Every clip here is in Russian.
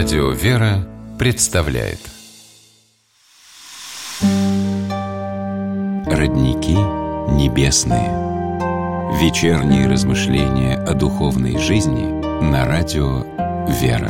Радио «Вера» представляет Родники небесные. Вечерние размышления о духовной жизни на радио «Вера».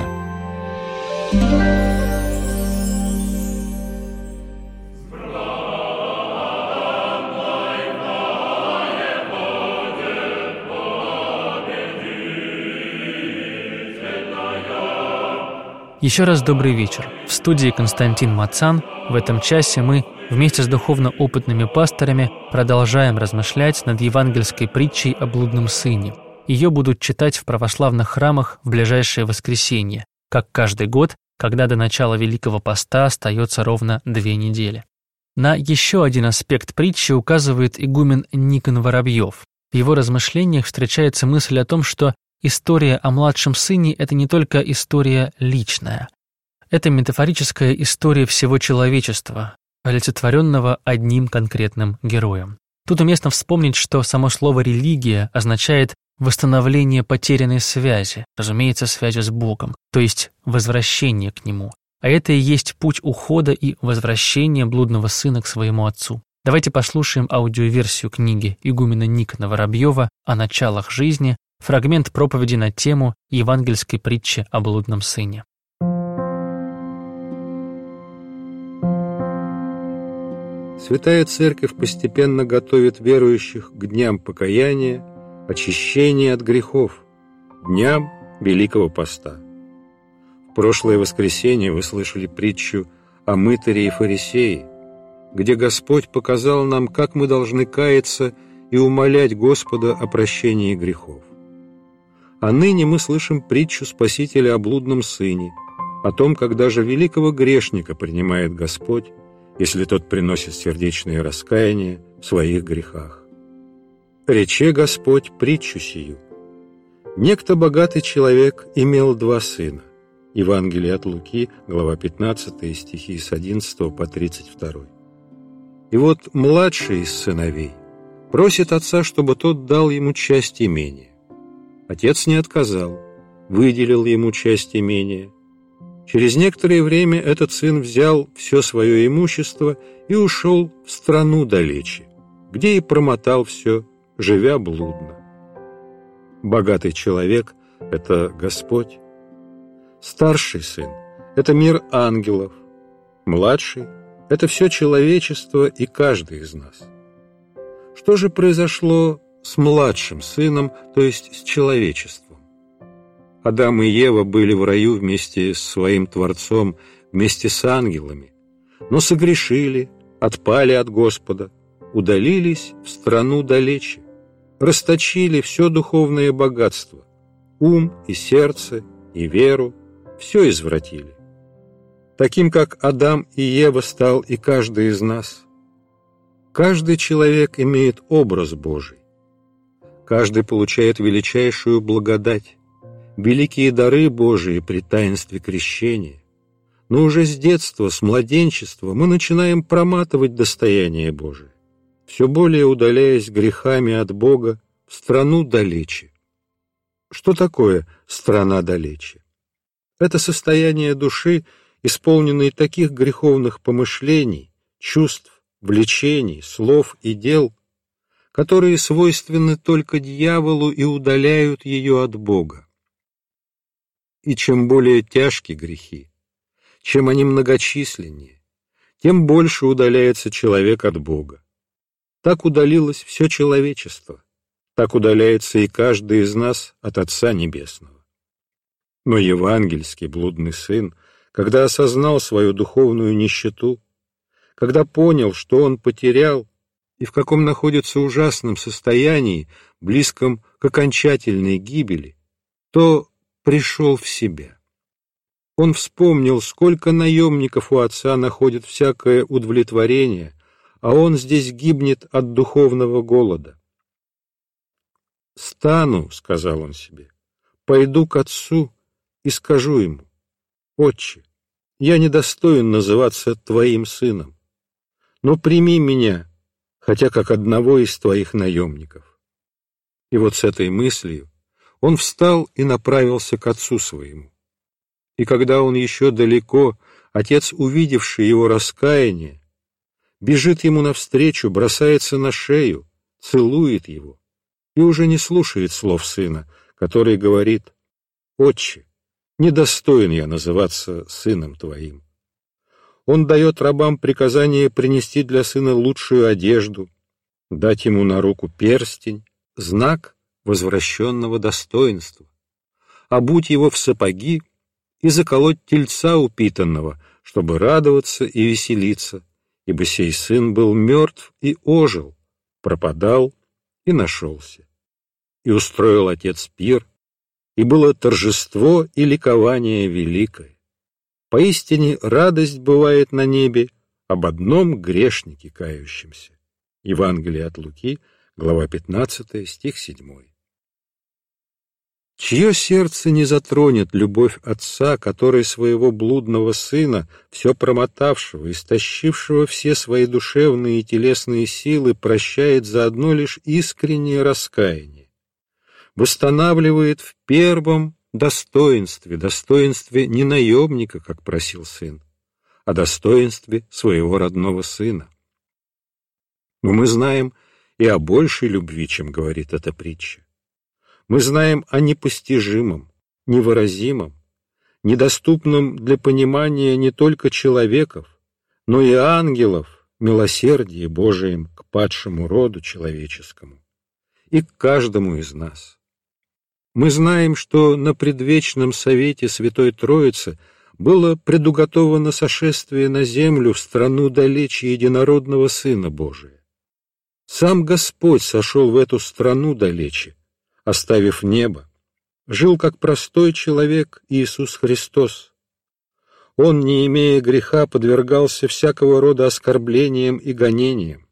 Еще раз добрый вечер. В студии Константин Мацан. В этом часе мы вместе с духовно опытными пасторами продолжаем размышлять над евангельской притчей о блудном сыне. Ее будут читать в православных храмах в ближайшее воскресенье, как каждый год, когда до начала Великого Поста остается ровно 2 недели. На еще один аспект притчи указывает игумен Никон Воробьев. В его размышлениях встречается мысль о том, что история о младшем сыне – это не только история личная. Это метафорическая история всего человечества, олицетворенного одним конкретным героем. Тут уместно вспомнить, что само слово «религия» означает восстановление потерянной связи, разумеется, связи с Богом, то есть возвращение к Нему. А это и есть путь ухода и возвращения блудного сына к своему отцу. Давайте послушаем аудиоверсию книги игумена Никона Воробьева о началах жизни, фрагмент проповеди на тему евангельской притчи о блудном сыне. Святая Церковь постепенно готовит верующих к дням покаяния, очищения от грехов, дням Великого Поста. В прошлое воскресенье вы слышали притчу о мытаре и фарисее, где Господь показал нам, как мы должны каяться и умолять Господа о прощении грехов. А ныне мы слышим притчу Спасителя о блудном сыне, о том, как даже великого грешника принимает Господь, если тот приносит сердечное раскаяние в своих грехах. «Рече Господь притчу сию. Некто богатый человек имел 2 сына». Евангелие от Луки, глава 15, стихи с 11 по 32. И вот младший из сыновей просит отца, чтобы тот дал ему часть имения. Отец не отказал, выделил ему часть имения. Через некоторое время этот сын взял все свое имущество и ушел в страну далече, где и промотал все, живя блудно. Богатый человек – это Господь. Старший сын – это мир ангелов. Младший – это все человечество и каждый из нас. Что же произошло с младшим сыном, то есть с человечеством? Адам и Ева были в раю вместе с своим Творцом, вместе с ангелами, но согрешили, отпали от Господа, удалились в страну далече, расточили все духовное богатство, ум и сердце, и веру, все извратили. Таким, как Адам и Ева, стал и каждый из нас. Каждый человек имеет образ Божий. Каждый получает величайшую благодать, великие дары Божии при таинстве крещения. Но уже с детства, с младенчества мы начинаем проматывать достояние Божие, все более удаляясь грехами от Бога в страну далече. Что такое страна далече? Это состояние души, исполненной таких греховных помышлений, чувств, влечений, слов и дел, которые свойственны только дьяволу и удаляют ее от Бога. И чем более тяжкие грехи, чем они многочисленнее, тем больше удаляется человек от Бога. Так удалилось все человечество, так удаляется и каждый из нас от Отца Небесного. Но евангельский блудный сын, когда осознал свою духовную нищету, когда понял, что он потерял, и в каком находится ужасном состоянии, близком к окончательной гибели, то пришел в себя. Он вспомнил, сколько наемников у отца находит всякое удовлетворение, а он здесь гибнет от духовного голода. «Стану, — сказал он себе, — пойду к отцу и скажу ему: Отче, я недостоин называться твоим сыном, но прими меня, хотя как одного из твоих наемников». И вот с этой мыслью он встал и направился к отцу своему. И когда он еще далеко, отец, увидевший его раскаяние, бежит ему навстречу, бросается на шею, целует его и уже не слушает слов сына, который говорит: «Отче, недостоин я называться сыном твоим». Он дает рабам приказание принести для сына лучшую одежду, дать ему на руку перстень, знак возвращенного достоинства, обуть его в сапоги и заколоть тельца упитанного, чтобы радоваться и веселиться, ибо сей сын был мертв и ожил, пропадал и нашелся. И устроил отец пир, и было торжество и ликование великое. Поистине радость бывает на небе об одном грешнике кающемся. Евангелие от Луки, глава 15, стих 7. Чье сердце не затронет любовь отца, который своего блудного сына, все промотавшего, истощившего все свои душевные и телесные силы, прощает за одно лишь искреннее раскаяние, восстанавливает в первом достоинстве не наемника, как просил сын, а достоинстве своего родного сына. Но мы знаем и о большей любви, чем говорит эта притча. Мы знаем о непостижимом, невыразимом, недоступном для понимания не только человеков, но и ангелов милосердии Божием к падшему роду человеческому и к каждому из нас. Мы знаем, что на предвечном совете Святой Троицы было предуготовано сошествие на землю в страну далече единородного Сына Божия. Сам Господь сошел в эту страну далече, оставив небо, жил как простой человек Иисус Христос. Он, не имея греха, подвергался всякого рода оскорблениям и гонениям.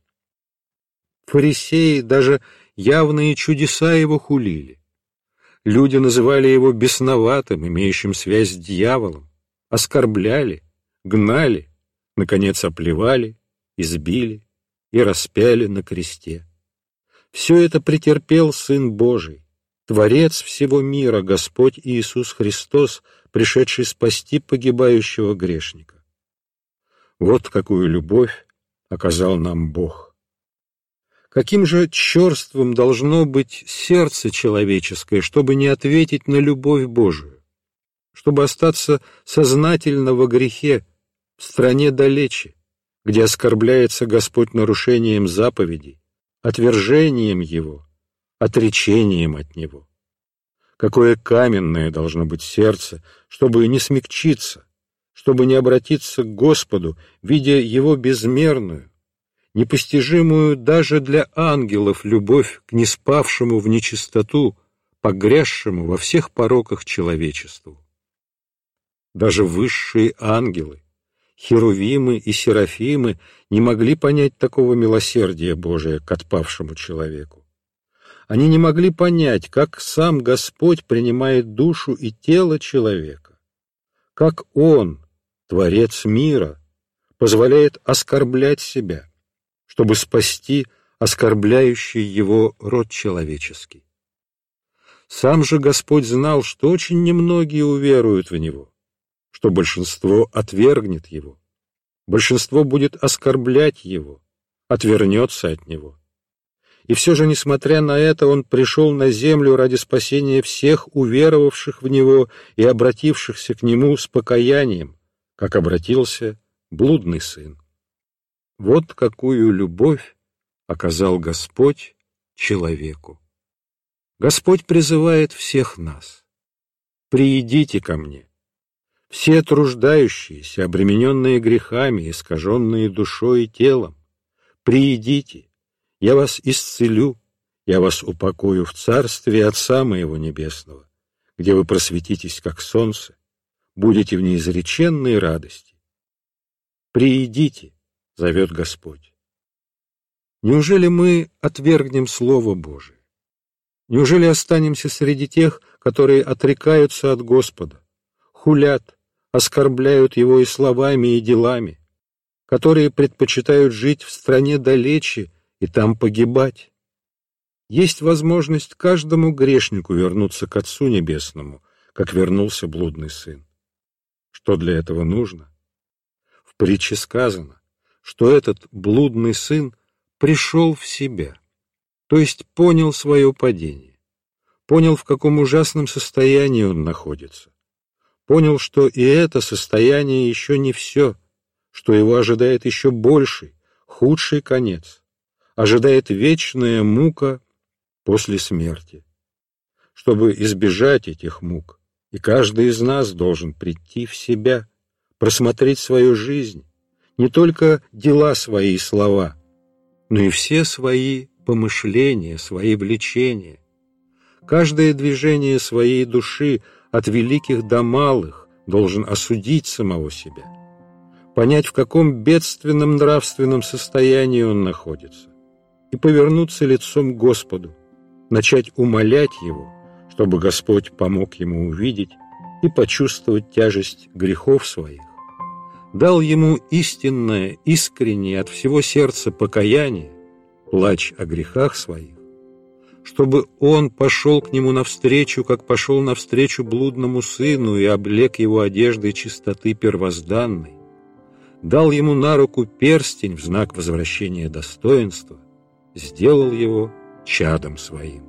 Фарисеи даже явные чудеса его хулили. Люди называли его бесноватым, имеющим связь с дьяволом, оскорбляли, гнали, наконец оплевали, избили и распяли на кресте. Все это претерпел Сын Божий, Творец всего мира, Господь Иисус Христос, пришедший спасти погибающего грешника. Вот какую любовь оказал нам Бог. Каким же черствым должно быть сердце человеческое, чтобы не ответить на любовь Божию, чтобы остаться сознательно во грехе, в стране далече, где оскорбляется Господь нарушением заповедей, отвержением Его, отречением от Него. Какое каменное должно быть сердце, чтобы не смягчиться, чтобы не обратиться к Господу, видя Его безмерную, непостижимую даже для ангелов любовь к неспавшему в нечистоту, погрязшему во всех пороках человечеству. Даже высшие ангелы, херувимы и серафимы, не могли понять такого милосердия Божия к отпавшему человеку. Они не могли понять, как сам Господь принимает душу и тело человека, как Он, Творец мира, позволяет оскорблять себя, чтобы спасти оскорбляющий Его род человеческий. Сам же Господь знал, что очень немногие уверуют в Него, что большинство отвергнет Его, большинство будет оскорблять Его, отвернется от Него. И все же, несмотря на это, Он пришел на землю ради спасения всех уверовавших в Него и обратившихся к Нему с покаянием, как обратился блудный сын. Вот какую любовь оказал Господь человеку. Господь призывает всех нас: «Приидите ко мне, все труждающиеся, обремененные грехами, искаженные душой и телом, приидите, я вас исцелю, я вас упокою в царстве Отца моего Небесного, где вы просветитесь, как солнце, будете в неизреченной радости. Приидите», — зовет Господь. Неужели мы отвергнем Слово Божие? Неужели останемся среди тех, которые отрекаются от Господа, хулят, оскорбляют Его и словами, и делами, которые предпочитают жить в стране далече и там погибать? Есть возможность каждому грешнику вернуться к Отцу Небесному, как вернулся блудный сын. Что для этого нужно? В притче сказано, что этот блудный сын пришел в себя, то есть понял свое падение, понял, в каком ужасном состоянии он находится, понял, что и это состояние еще не все, что его ожидает еще больший, худший конец, ожидает вечная мука после смерти. Чтобы избежать этих мук, и каждый из нас должен прийти в себя, просмотреть свою жизнь, не только дела свои и слова, но и все свои помышления, свои влечения, каждое движение своей души от великих до малых должен осудить самого себя, понять, в каком бедственном нравственном состоянии он находится, и повернуться лицом к Господу, начать умолять Его, чтобы Господь помог ему увидеть и почувствовать тяжесть грехов своих, дал ему истинное, искреннее от всего сердца покаяние, плач о грехах своих, чтобы он пошел к нему навстречу, как пошел навстречу блудному сыну и облек его одеждой чистоты первозданной, дал ему на руку перстень в знак возвращения достоинства, сделал его чадом своим.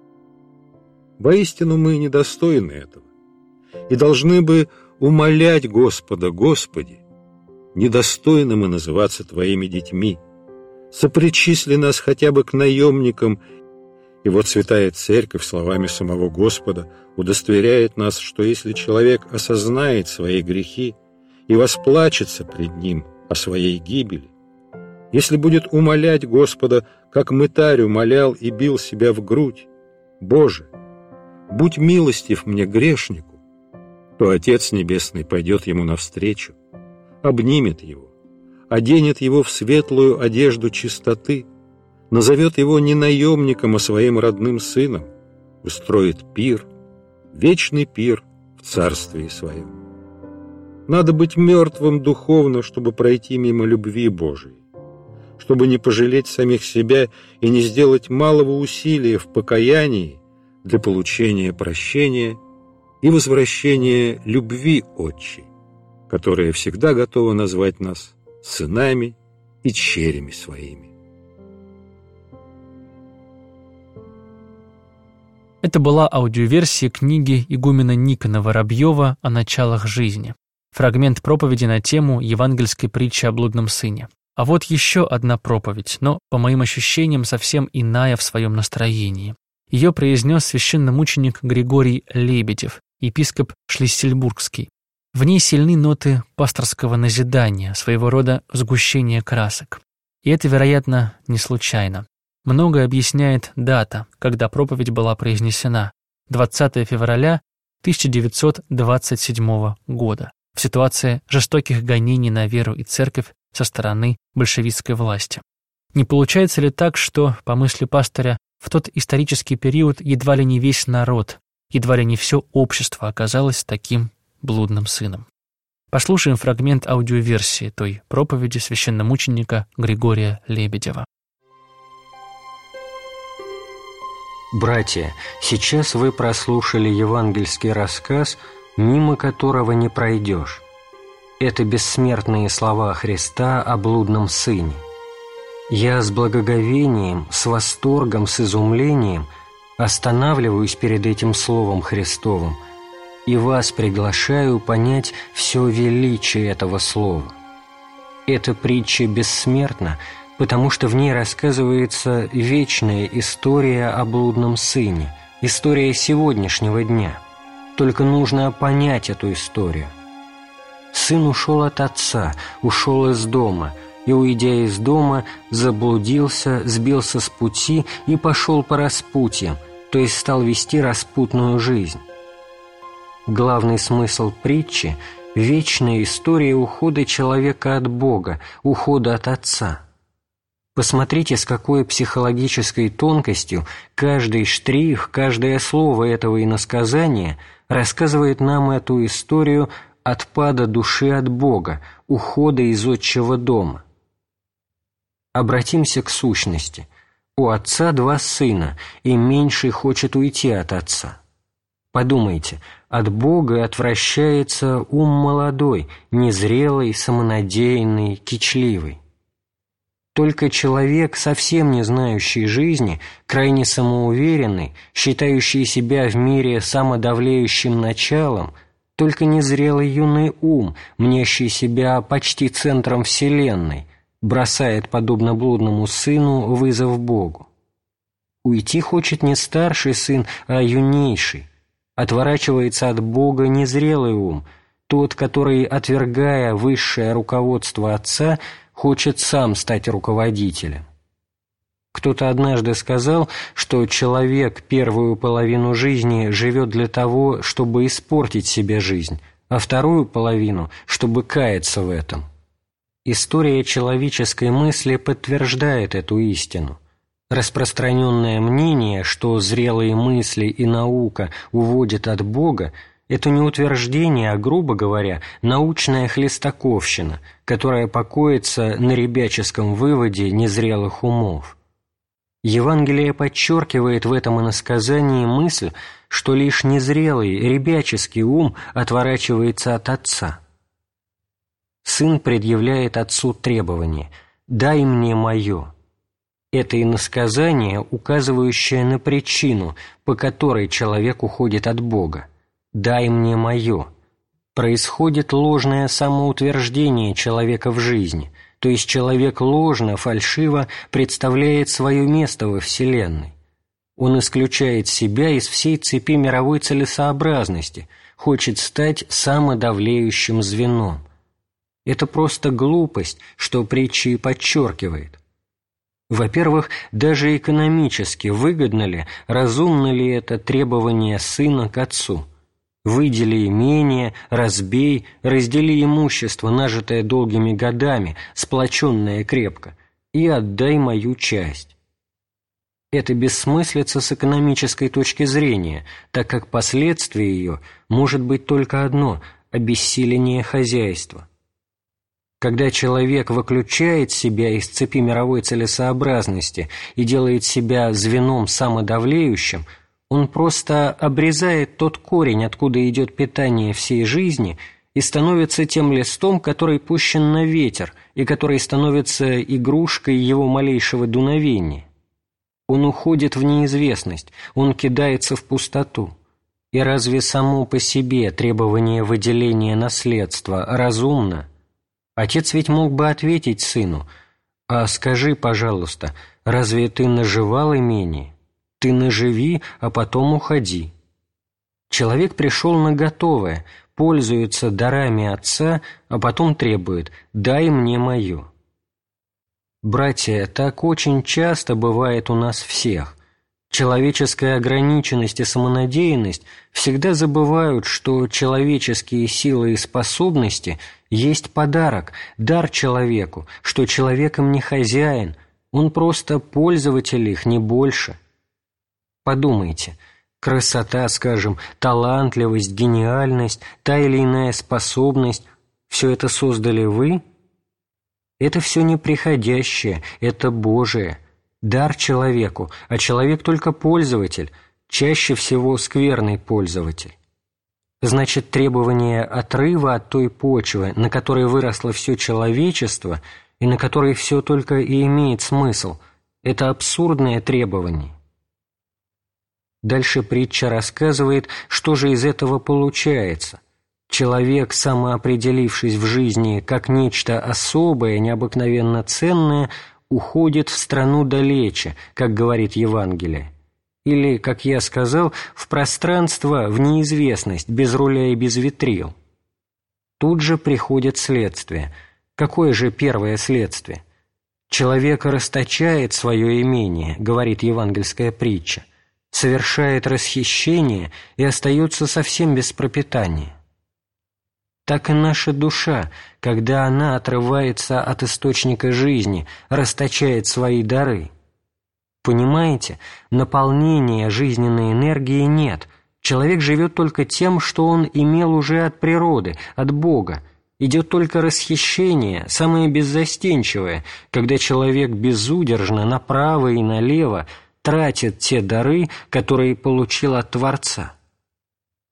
Воистину мы недостойны этого и должны бы умолять Господа: Господи, недостойны мы называться Твоими детьми, сопричисли нас хотя бы к наемникам. И вот Святая Церковь словами самого Господа удостоверяет нас, что если человек осознает свои грехи и восплачется пред Ним о своей гибели, если будет умолять Господа, как мытарь умолял и бил себя в грудь: «Боже, будь милостив мне, грешнику», то Отец Небесный пойдет ему навстречу, обнимет его, оденет его в светлую одежду чистоты, назовет его не наемником, а своим родным сыном, устроит пир, вечный пир в царстве своем. Надо быть мертвым духовно, чтобы пройти мимо любви Божией, чтобы не пожалеть самих себя и не сделать малого усилия в покаянии для получения прощения и возвращения любви Отчей, которая всегда готова назвать нас сынами и черями своими. Это была аудиоверсия книги игумена Никона Воробьева «О началах жизни». Фрагмент проповеди на тему евангельской притчи о блудном сыне. А вот еще одна проповедь, но, по моим ощущениям, совсем иная в своем настроении. Ее произнес священномученик Григорий Лебедев, епископ Шлиссельбургский. В ней сильны ноты пасторского назидания, своего рода сгущения красок. И это, вероятно, не случайно. Многое объясняет дата, когда проповедь была произнесена – 20 февраля 1927 года, в ситуации жестоких гонений на веру и церковь со стороны большевистской власти. Не получается ли так, что, по мысли пастыря, в тот исторический период едва ли не весь народ, едва ли не все общество оказалось таким блудным сыном? Послушаем фрагмент аудиоверсии той проповеди священномученика Григория Лебедева. Братья, сейчас вы прослушали евангельский рассказ, мимо которого не пройдешь. Это бессмертные слова Христа о блудном сыне. Я с благоговением, с восторгом, с изумлением останавливаюсь перед этим словом Христовым и вас приглашаю понять все величие этого слова. Эта притча бессмертна, потому что в ней рассказывается вечная история о блудном сыне, история сегодняшнего дня. Только нужно понять эту историю. Сын ушел от отца, ушел из дома, и, уйдя из дома, заблудился, сбился с пути и пошел по распутьям, то есть стал вести распутную жизнь. Главный смысл притчи – вечная история ухода человека от Бога, ухода от Отца. Посмотрите, с какой психологической тонкостью каждый штрих, каждое слово этого иносказания рассказывает нам эту историю отпада души от Бога, ухода из отчего дома. Обратимся к сущности. У отца 2 сына, и меньший хочет уйти от отца. Подумайте, от Бога отвращается ум молодой, незрелый, самонадеянный, кичливый. Только человек, совсем не знающий жизни, крайне самоуверенный, считающий себя в мире самодавлеющим началом, только незрелый юный ум, мнящий себя почти центром вселенной, бросает, подобно блудному сыну, вызов Богу. Уйти хочет не старший сын, а юнейший. Отворачивается от Бога незрелый ум, тот, который, отвергая высшее руководство Отца, хочет сам стать руководителем. Кто-то однажды сказал, что человек первую половину жизни живет для того, чтобы испортить себе жизнь, а вторую половину, чтобы каяться в этом. История человеческой мысли подтверждает эту истину. Распространенное мнение, что зрелые мысли и наука уводят от Бога, это не утверждение, а, грубо говоря, научная хлестаковщина, которая покоится на ребяческом выводе незрелых умов. Евангелие подчеркивает в этом иносказании мысль, что лишь незрелый, ребяческий ум отворачивается от Отца. Сын предъявляет Отцу требование «дай мне мое». Это иносказание, указывающее на причину, по которой человек уходит от Бога. «Дай мне мое». Происходит ложное самоутверждение человека в жизни, то есть человек ложно, фальшиво представляет свое место во Вселенной. Он исключает себя из всей цепи мировой целесообразности, хочет стать самодавлеющим звеном. Это просто глупость, что притча и подчеркивает. Во-первых, даже экономически выгодно ли, разумно ли это требование сына к отцу? Выдели имение, разбей, раздели имущество, нажитое долгими годами, сплоченное крепко, и отдай мою часть. Это бессмыслица с экономической точки зрения, так как последствие ее может быть только одно – обессиление хозяйства. Когда человек выключает себя из цепи мировой целесообразности и делает себя звеном самодавлеющим, он просто обрезает тот корень, откуда идет питание всей жизни, и становится тем листом, который пущен на ветер и который становится игрушкой его малейшего дуновения. Он уходит в неизвестность, он кидается в пустоту. И разве само по себе требование выделения наследства разумно? Отец ведь мог бы ответить сыну: «А скажи, пожалуйста, разве ты наживал имение? Ты наживи, а потом уходи». Человек пришел на готовое, пользуется дарами отца, а потом требует «дай мне мое». Братья, так очень часто бывает у нас всех. Человеческая ограниченность и самонадеянность всегда забывают, что человеческие силы и способности есть подарок, дар человеку, что человеком не хозяин, он просто пользователь их, не больше. Подумайте, красота, скажем, талантливость, гениальность, та или иная способность – все это создали вы? Это все неприходящее, это Божие. Дар человеку, а человек только пользователь, чаще всего скверный пользователь. Значит, требование отрыва от той почвы, на которой выросло все человечество и на которой все только и имеет смысл, это абсурдное требование. Дальше притча рассказывает, что же из этого получается. Человек, самоопределившись в жизни как нечто особое, необыкновенно ценное, уходит в страну далече, как говорит Евангелие. Или, как я сказал, в пространство, в неизвестность, без руля и без ветрил. Тут же приходит следствие. Какое же первое следствие? Человек расточает свое имение, говорит евангельская притча, совершает расхищение и остается совсем без пропитания. Так и наша душа, когда она отрывается от источника жизни, расточает свои дары. Понимаете, наполнения жизненной энергии нет. Человек живет только тем, что он имел уже от природы, от Бога. Идет только расхищение, самое беззастенчивое, когда человек безудержно направо и налево тратит те дары, которые получил от Творца.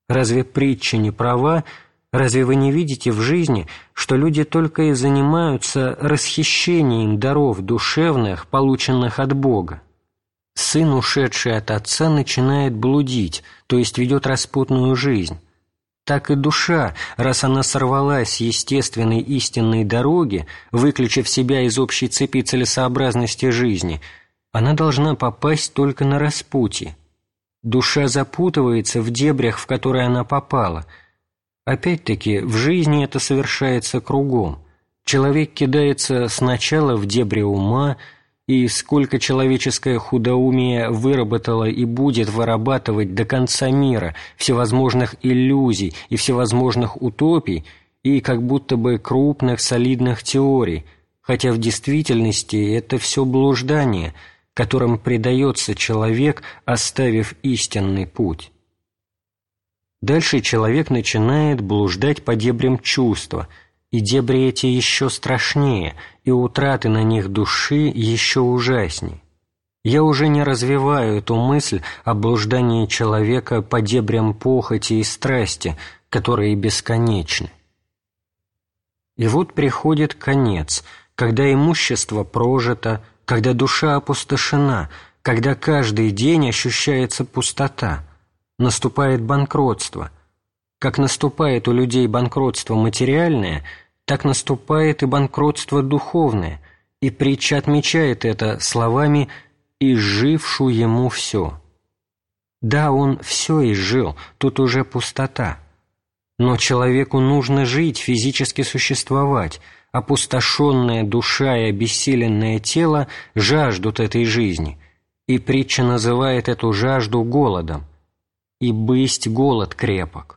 Разве притча не права? Разве вы не видите в жизни, что люди только и занимаются расхищением даров душевных, полученных от Бога? Сын, ушедший от отца, начинает блудить, то есть ведет распутную жизнь. Так и душа, раз она сорвалась с естественной истинной дороги, выключив себя из общей цепи целесообразности жизни, она должна попасть только на распутье. Душа запутывается в дебрях, в которые она попала. Опять-таки, в жизни это совершается кругом. Человек кидается сначала в дебри ума, и сколько человеческое худоумие выработало и будет вырабатывать до конца мира всевозможных иллюзий и всевозможных утопий и как будто бы крупных солидных теорий, хотя в действительности это все блуждание, которым предается человек, оставив истинный путь. Дальше человек начинает блуждать по дебрям чувства, и дебри эти еще страшнее, и утраты на них души еще ужасней. Я уже не развиваю эту мысль о блуждании человека по дебрям похоти и страсти, которые бесконечны. И вот приходит конец, когда имущество прожито, когда душа опустошена, когда каждый день ощущается пустота, наступает банкротство. Как наступает у людей банкротство материальное, так наступает и банкротство духовное, и притча отмечает это словами «изжившу ему все». Да, он все изжил, тут уже пустота. Но человеку нужно жить, физически существовать. Опустошенная душа и обессиленное тело жаждут этой жизни, и притча называет эту жажду голодом. И бысть голод крепок.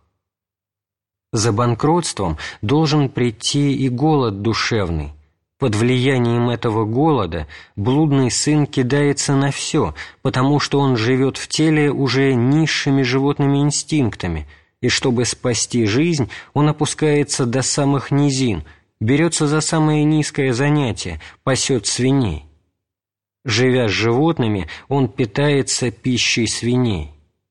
За банкротством должен прийти и голод душевный. Под влиянием этого голода блудный сын кидается на все, потому что он живет в теле уже низшими животными инстинктами, и чтобы спасти жизнь, он опускается до самых низин, берется за самое низкое занятие, пасет свиней. Живя с животными, он питается пищей свиней.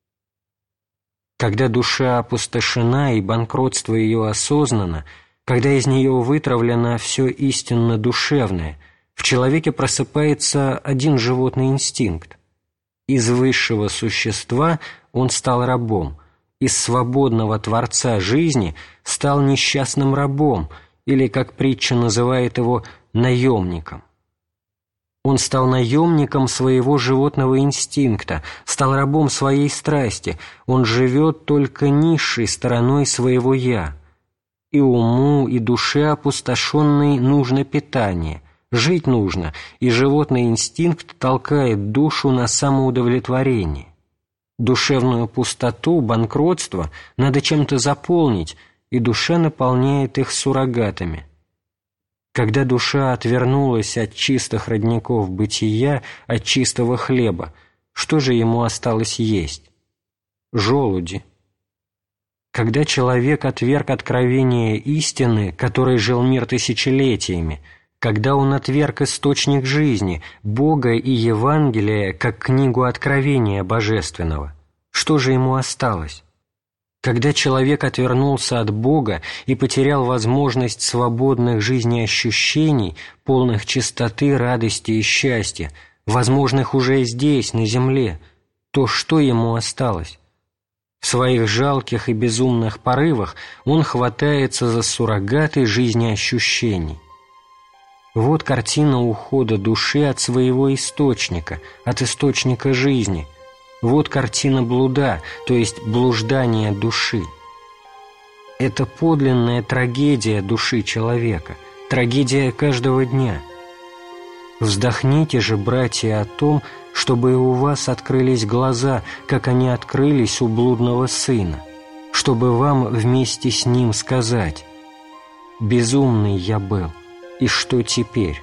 Когда душа опустошена и банкротство ее осознанно, когда из нее вытравлено все истинно душевное, в человеке просыпается один животный инстинкт. Из высшего существа он стал рабом, из свободного Творца жизни стал несчастным рабом, или, как притча называет его, наемником. Он стал наемником своего животного инстинкта, стал рабом своей страсти, он живет только низшей стороной своего «я». И уму, и душе опустошенной нужно питание, жить нужно, и животный инстинкт толкает душу на самоудовлетворение. Душевную пустоту, банкротство надо чем-то заполнить, и душа наполняет их суррогатами. Когда душа отвернулась от чистых родников бытия, от чистого хлеба, что же ему осталось есть? Желуди. Когда человек отверг откровение истины, которой жил мир тысячелетиями, когда он отверг источник жизни, Бога и Евангелия, как книгу откровения божественного, что же ему осталось? Когда человек отвернулся от Бога и потерял возможность свободных жизнеощущений, полных чистоты, радости и счастья, возможных уже здесь, на земле, то что ему осталось? В своих жалких и безумных порывах он хватается за суррогаты жизнеощущений. Вот картина ухода души от своего источника, от источника жизни. Вот картина блуда, то есть блуждания души. Это подлинная трагедия души человека, трагедия каждого дня. Вздохните же, братья, о том, чтобы у вас открылись глаза, как они открылись у блудного сына, чтобы вам вместе с ним сказать: «Безумный я был, и что теперь?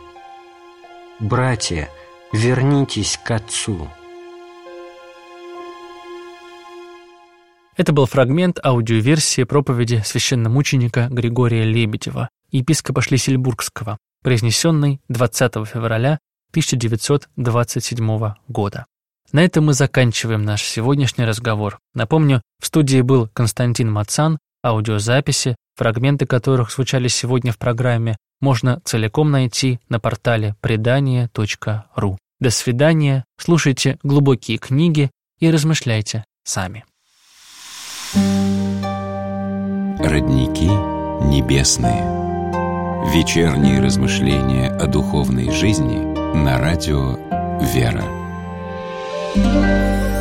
Братья, вернитесь к Отцу». Это был фрагмент аудиоверсии проповеди священномученика Григория Лебедева, епископа Шлиссельбургского, произнесенной 20 февраля 1927 года. На этом мы заканчиваем наш сегодняшний разговор. Напомню, в студии был Константин Мацан. Аудиозаписи, фрагменты которых звучали сегодня в программе, можно целиком найти на портале предания.ру. До свидания, слушайте глубокие книги и размышляйте сами. Родники небесные. Вечерние размышления о духовной жизни на радио «Вера».